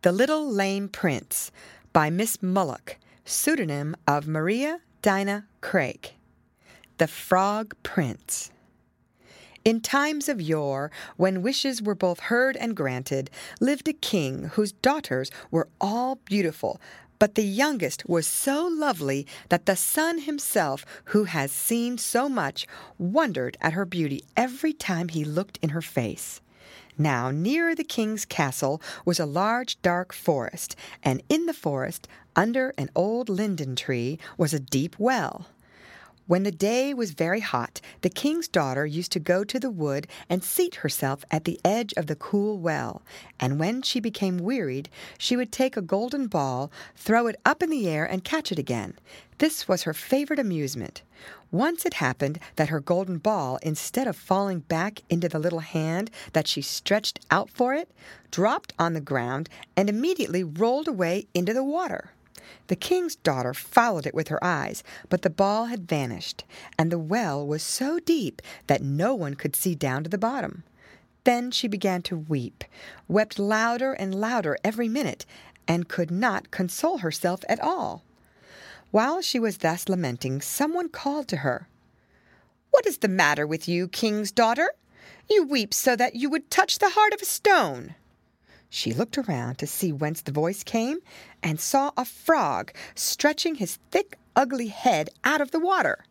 The Little Lame Prince by Miss Mullock, pseudonym of Maria Dinah Craik. The Frog Prince. In times of yore, when wishes were both heard and granted, lived a king whose daughters were all beautiful, but the youngest was so lovely that the sun himself, who has seen so much, wondered at her beauty every time he looked in her face. Now, near the king's castle was a large dark forest, and in the forest, under an old linden tree, was a deep well. When the day was very hot, the king's daughter used to go to the wood and seat herself at the edge of the cool well, and when she became wearied, she would take a golden ball, throw it up in the air, and catch it again. This was her favorite amusement. Once it happened that her golden ball, instead of falling back into the little hand that she stretched out for it, dropped on the ground and immediately rolled away into the water. The king's daughter followed it with her eyes, but the ball had vanished, and the well was so deep that no one could see down to the bottom. Then she began to wept louder and louder every minute, and could not console herself at all. While she was thus lamenting, someone called to her. "What is the matter with you, king's daughter? You weep so that you would touch the heart of a stone." She looked around to see whence the voice came, and saw a frog stretching his thick, ugly head out of the water.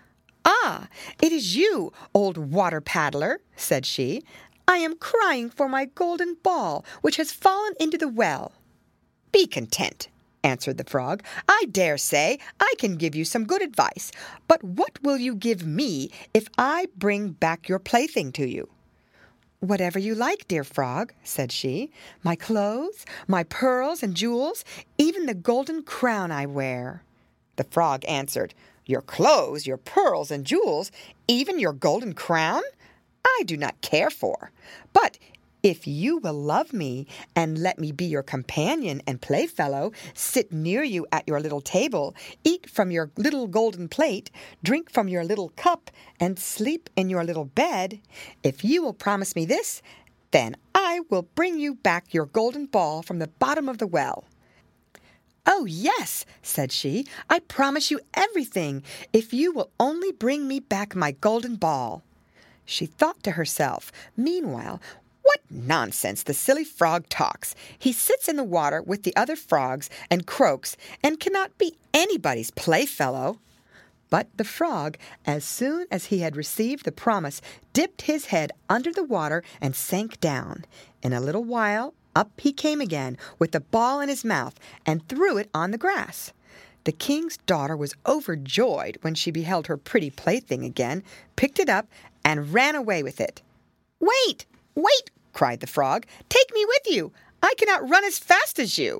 "Ah, it is you, old water paddler," said she. "I am crying for my golden ball, which has fallen into the well." "Be content," answered the frog. "I dare say I can give you some good advice, but what will you give me if I bring back your plaything to you?" "Whatever you like, dear frog," said she. "My clothes, my pearls and jewels, even the golden crown I wear." The frog answered, "Your clothes, your pearls and jewels, even your golden crown, I do not care for. But if you will love me and let me be your companion and playfellow, sit near you at your little table, eat from your little golden plate, drink from your little cup, and sleep in your little bed, if you will promise me this, then I will bring you back your golden ball from the bottom of the well." "Oh, yes," said she, "I promise you everything, if you will only bring me back my golden ball." She thought to herself, meanwhile, "What nonsense the silly frog talks! He sits in the water with the other frogs and croaks, and cannot be anybody's playfellow." But the frog, as soon as he had received the promise, dipped his head under the water and sank down. In a little while, up he came again, with the ball in his mouth, and threw it on the grass. The king's daughter was overjoyed when she beheld her pretty plaything again, picked it up, and ran away with it. "Wait! Wait!" cried the frog. "Take me with you! I cannot run as fast as you."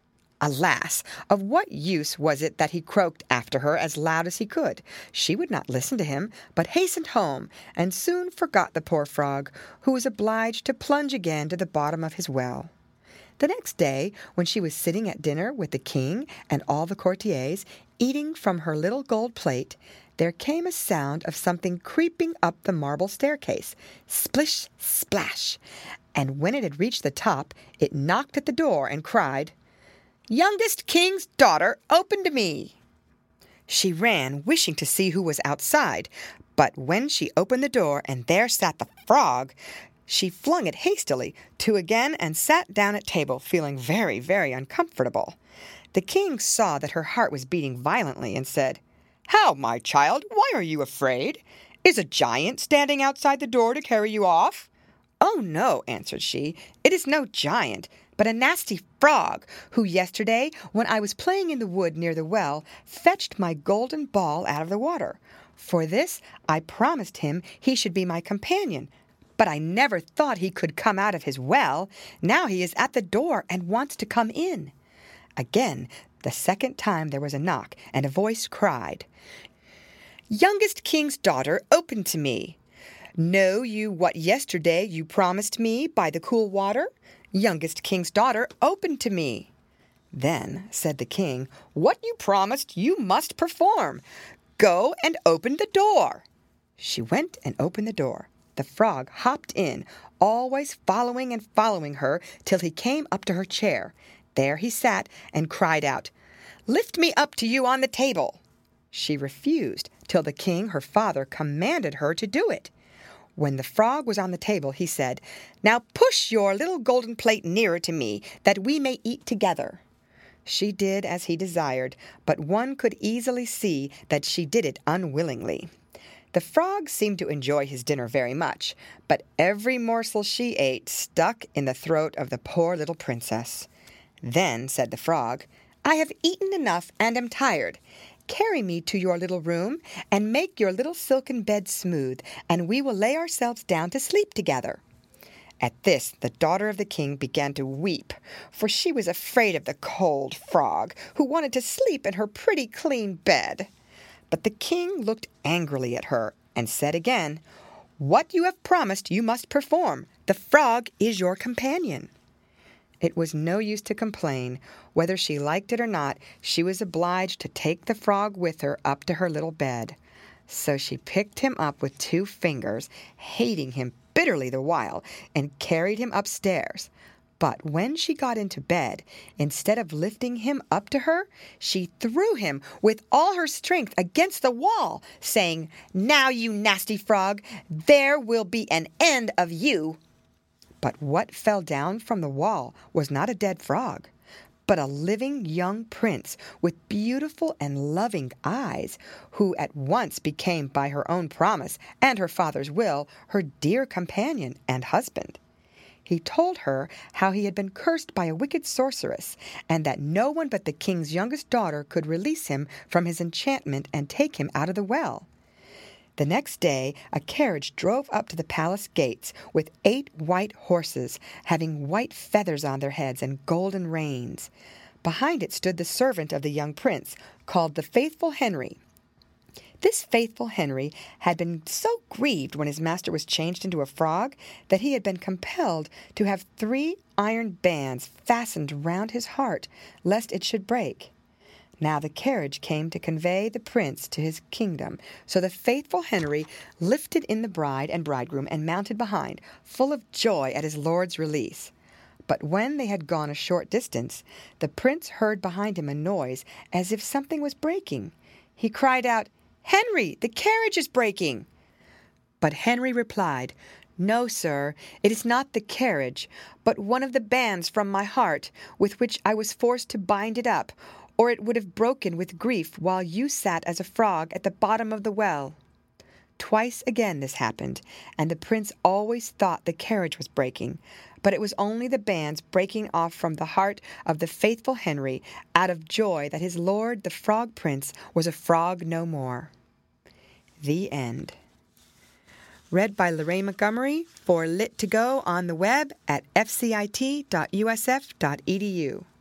Alas, of what use was it that he croaked after her as loud as he could? She would not listen to him, but hastened home, and soon forgot the poor frog, who was obliged to plunge again to the bottom of his well. The next day, when she was sitting at dinner with the king and all the courtiers, eating from her little gold plate, there came a sound of something creeping up the marble staircase, splish, splash, and when it had reached the top, it knocked at the door and cried, "Youngest king's daughter, open to me." She ran, wishing to see who was outside, but when she opened the door and there sat the frog, she flung it hastily to again and sat down at table, feeling very, very uncomfortable. The king saw that her heart was beating violently and said, "How, my child, why are you afraid? Is a giant standing outside the door to carry you off?" "Oh, no," answered she, "it is no giant, but a nasty frog, who yesterday, when I was playing in the wood near the well, fetched my golden ball out of the water. For this I promised him he should be my companion, but I never thought he could come out of his well. Now he is at the door and wants to come in." Again, the second time there was a knock, and a voice cried, "Youngest king's daughter, open to me. Know you what yesterday you promised me by the cool water? Youngest king's daughter, open to me." "Then," said the king, "what you promised you must perform. Go and open the door." She went and opened the door. The frog hopped in, always following her, till he came up to her chair. There he sat and cried out, "Lift me up to you on the table." She refused, till the king, her father, commanded her to do it. When the frog was on the table, he said, "Now push your little golden plate nearer to me, that we may eat together." She did as he desired, but one could easily see that she did it unwillingly. The frog seemed to enjoy his dinner very much, but every morsel she ate stuck in the throat of the poor little princess. Then said the frog, "I have eaten enough and am tired. Carry me to your little room, and make your little silken bed smooth, and we will lay ourselves down to sleep together." At this the daughter of the king began to weep, for she was afraid of the cold frog, who wanted to sleep in her pretty clean bed. But the king looked angrily at her and said again, "What you have promised you must perform. The frog is your companion." It was no use to complain. Whether she liked it or not, she was obliged to take the frog with her up to her little bed. So she picked him up with 2 fingers, hating him bitterly the while, and carried him upstairs. But when she got into bed, instead of lifting him up to her, she threw him with all her strength against the wall, saying, "Now, you nasty frog, there will be an end of you." But what fell down from the wall was not a dead frog, but a living young prince with beautiful and loving eyes, who at once became, by her own promise and her father's will, her dear companion and husband. He told her how he had been cursed by a wicked sorceress, and that no one but the king's youngest daughter could release him from his enchantment and take him out of the well. The next day a carriage drove up to the palace gates with 8 white horses, having white feathers on their heads and golden reins. Behind it stood the servant of the young prince, called the faithful Henry. This faithful Henry had been so grieved when his master was changed into a frog that he had been compelled to have 3 iron bands fastened round his heart, lest it should break. Now the carriage came to convey the prince to his kingdom, so the faithful Henry lifted in the bride and bridegroom and mounted behind, full of joy at his lord's release. But when they had gone a short distance, the prince heard behind him a noise as if something was breaking. He cried out, "Henry, the carriage is breaking!" But Henry replied, "No, sir, it is not the carriage, but one of the bands from my heart, with which I was forced to bind it up, or it would have broken with grief while you sat as a frog at the bottom of the well." Twice again this happened, and the prince always thought the carriage was breaking, but it was only the bands breaking off from the heart of the faithful Henry, out of joy that his lord, the Frog Prince, was a frog no more. The end. Read by Lorraine Montgomery for Lit2Go on the web at fcit.usf.edu.